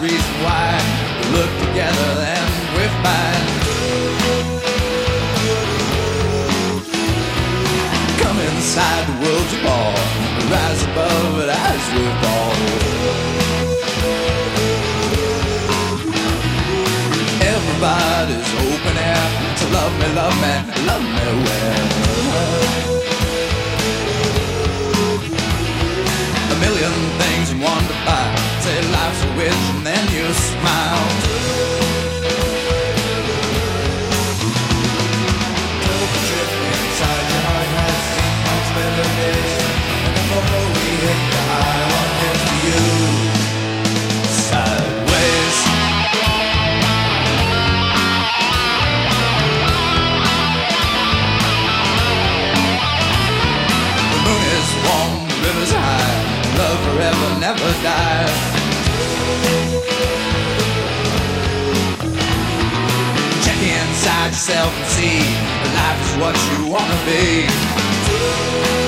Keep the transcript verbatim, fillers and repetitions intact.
reason why we look together and we're fine. Come inside the world's a ball, rise above it as we fall. Everybody's open air, so love me, love me, love me well. A million things you want to buy, say life's a wish and then you smile. Take a trip inside your heart, has seen much better days. And before we hit the high one, here's to you. Sideways. The moon is warm, the river's high, love forever never dies. Check inside yourself and see life is what you wanna be.